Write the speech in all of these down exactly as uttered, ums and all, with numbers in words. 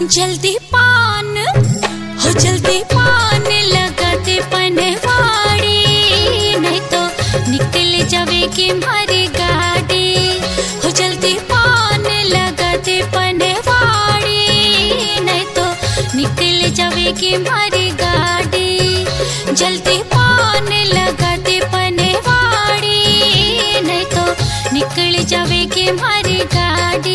जल्दी पान हो जल्दी पान लगाते पनवाड़ी, नहीं तो निकल जावेगी हमारी गाड़ी। हो जल्दी पान लगाते पनवाड़ी, नहीं तो निकल जावेगी हमारी गाड़ी। जल्दी पान लगाते पनवाड़ी, नहीं तो निकल जावेगी हमारी गाड़ी।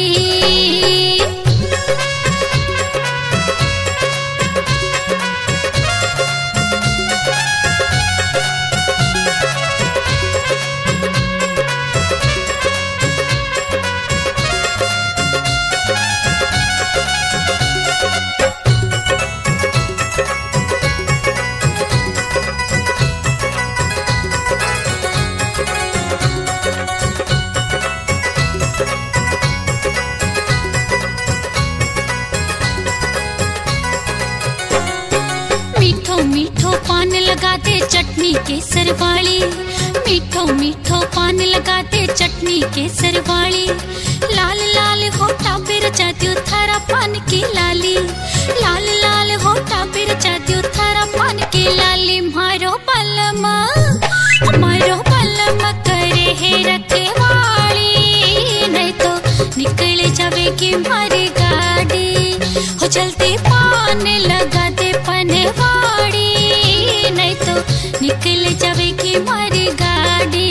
मीठो मीठो पान लगाते चटनी केसर वाली, मीठो मीठो पान लगाते चटनी केसर वाली। लाल लाल होठा पे रचाती हूँ थारा पान की लाली, लाल लाल होठा पे रचाती हूँ थारा पान की लाली। मारो पलमा मारो पलमा करे है रखवाली, नहीं तो निकल जावेगी हमारी गाड़ी। हो चलते पान लगाते पनवाड़ी, नहीं तो निकल जावेगी हमारी गाड़ी।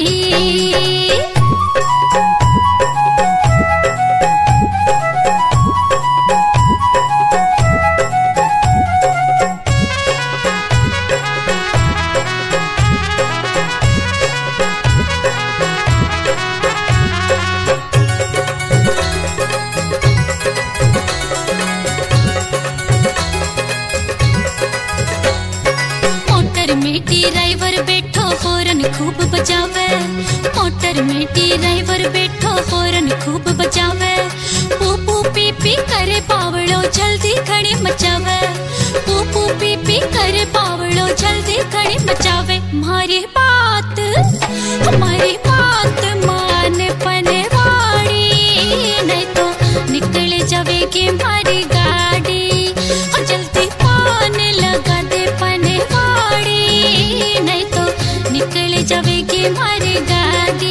ड्राइवर बैठो हॉर्न खूब बजावे, मोटर में ड्राइवर बैठो हॉर्न खूब बजावे। पूपू पी पी करे पावड़ो जल्दी खड़ी मचावे, पूपू पी पी करे पावड़ो जल्दी खड़ी मचावे। हमारी बात हमारी बात मान पनवाड़ी, नहीं तो निकल जावेगी हमारी गाड़ी। और जल्दी पान लगा दे पनवाड़ी, नहीं तो निकल जावेगी हमारी गाड़ी।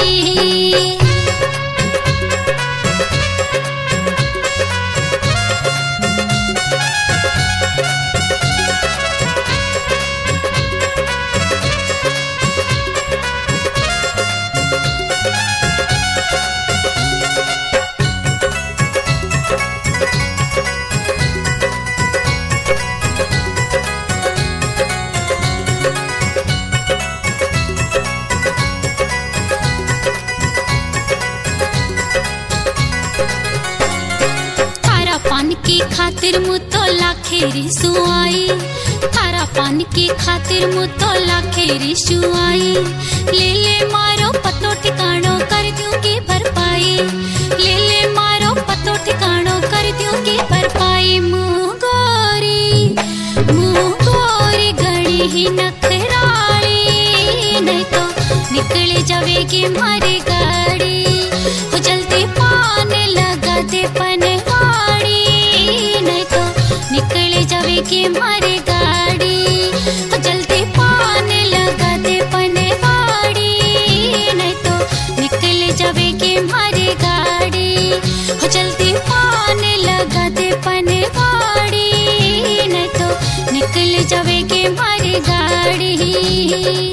पान की खातिर मुतो लाखेरी सुआई, थारा पान की खातिर मुतो लाखेरी सुआई। ले ले मारो पतो ठिकानो कर दूंगी भरपाई, ले ले मारो पतो ठिकानो कर दूंगी भरपाई। मुँह गोरी मुँह गोरी घड़ी ही नखराली, नहीं तो निकल जावेगी हमारी गाड़ी। हो जल्दी पान लगा दे पनवाड़ी, नहीं तो निकल जावेगी हमारी गाड़ी। हो जल्दी पान लगा दे पनवाड़ी, नहीं तो निकल जावेगी हमारी गाड़ी। हो जल्दी पान लगा दे पनवाड़ी, नहीं तो निकल जावेगी हमारी गाड़ी।